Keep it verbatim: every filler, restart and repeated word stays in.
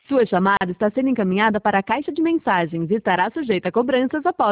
Sua chamada está sendo encaminhada para a caixa de mensagens e estará sujeita a cobranças após